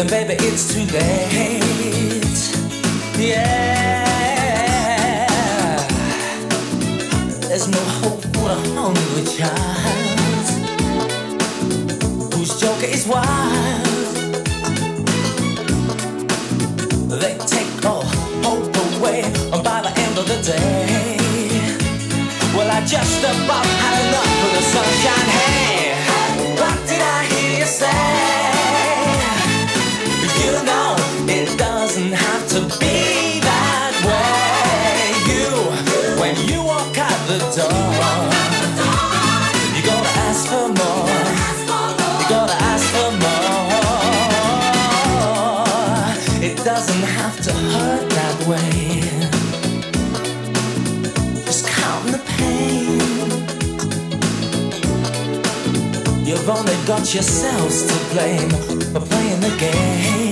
then baby it's too late. Yeah, there's no hope for a hungry child whose joker is wild. They take all hope away by the end of the day. Well, I just about had enough of the sunshine. Hey, what did I hear you say? You know it doesn't have to be that way. When you walk out the door, you gotta ask for more. You gotta ask for more. It doesn't have to hurt that way. Just count the pain. You've only got yourselves to blame for playing the game.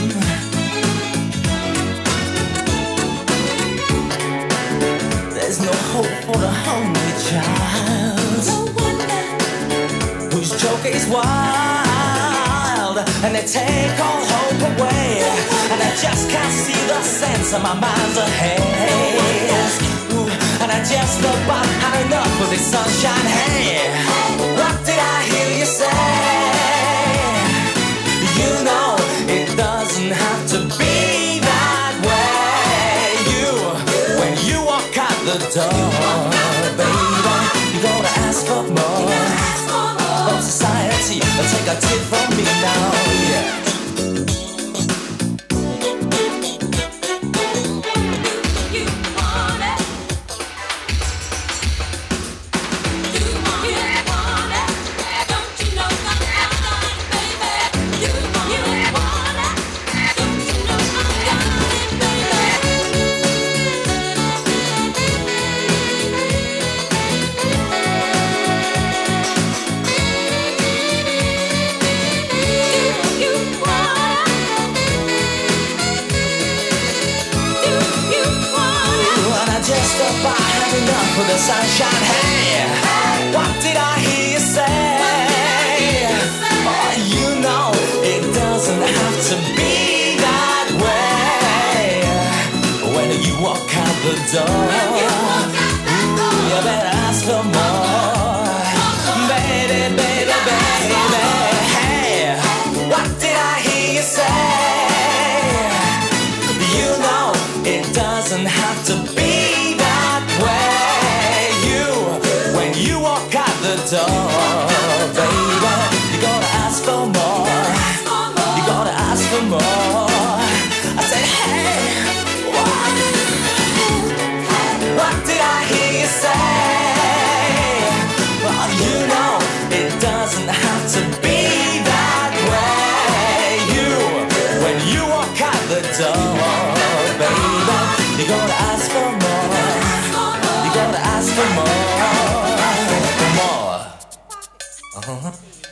There's no hope for the hungry child whose joker is wild, and they take all hope away, and I just can't see the sense of my mind's ahead. And I just about had enough of this sunshine. Hey, what did I hear you say? You know it doesn't have to be that way. When you walk out the door, baby, you gotta ask for more from society. Take a tip from me now, yeah. Just about had enough of the sunshine. Hey, what did I hear you say? Oh, you know it doesn't have to be that way. When you walk out the door, you better ask for more. Baby, baby, baby. Hey, what did I hear you say? You know it doesn't have to be the door, baby, you gotta ask for more. You gotta ask for more. I said, hey, what did I hear you say? Well, you know it doesn't have to be that way. When you walk out the door, baby, you gotta ask for more. You gotta ask for more.